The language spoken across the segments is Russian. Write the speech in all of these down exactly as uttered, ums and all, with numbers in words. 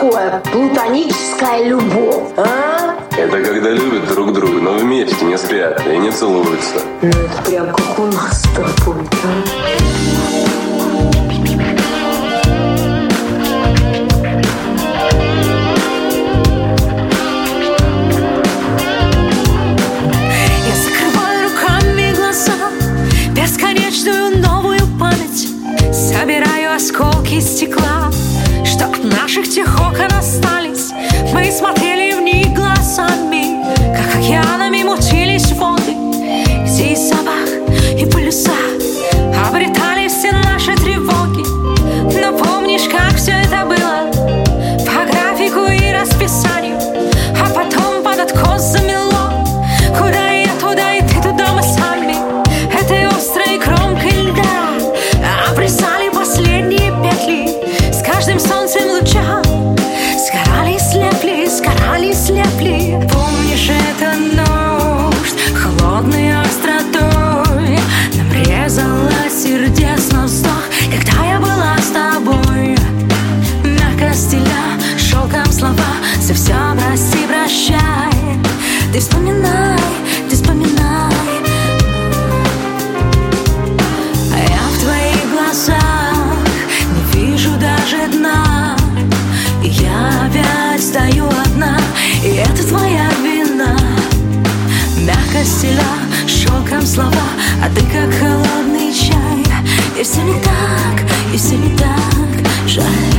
такое платоническая любовь, а? Это когда любят друг друга, но вместе не спят и не целуются. Ну это прям как у нас с тобой, а? Бесконечную новую память собираю осколки стекла, что от наших тех окон остались. Мы смотрели в них глазами, как океанами мутились воды, где и запах, и полюса обретали все наши тревоги. Но помнишь, как все это было по графику и расписанию, а потом под откос замело. Куда я, туда и ты, туда мы сами. Этой острой кромкой льда обрезали последние петли. С каждым солнцем луча сгорали, слепли, сгорали, слепли. Помнишь это нож холодной остротой нам резала сердец на вздох, когда я была с тобой. Мягко стиля шелком слова: за все прости, прощай. Ты вспоминай, ты вспоминай. Не вижу даже дна, и я опять стою одна, и это твоя вина. Мягко стиля шелком слова, а ты как холодный чай. И все не так, и все не так, жаль.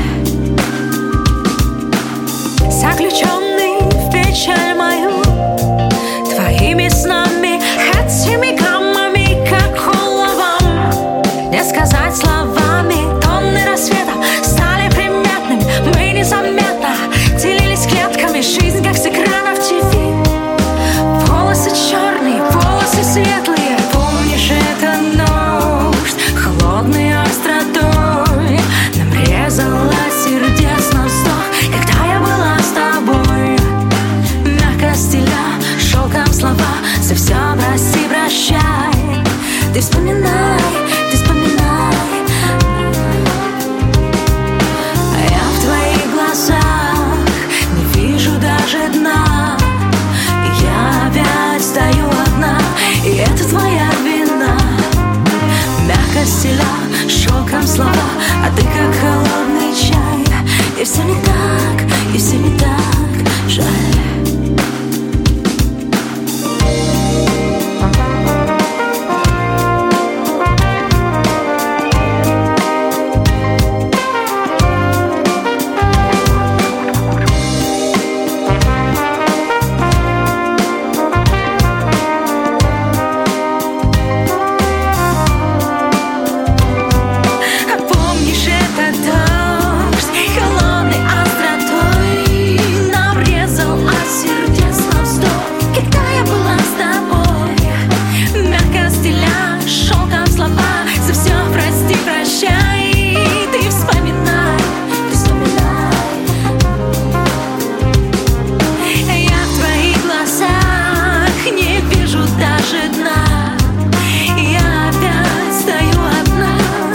Заключенный в печаль мою твоими снами, этими гаммами, как холодом не сказать словами. Тонны рассвета стали приметными, мы незаметно делились клетками. Жизнь как с экранов ТВ. Волосы черные, волосы светлые. Помнишь это нож холодной остротой нам резала сердец на вздох, когда я была с тобой. Мягко стиля шелком слова: за все прости, прощай. Ты вспоминай, ты вспоминай. Я в твоих глазах не вижу даже дна, и я опять стою одна, и это твоя вина. Мягко стиля шелком слова, а ты как холодный чай. И все не так, и все не так, жаль.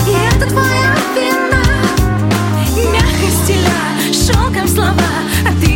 Слова, а ты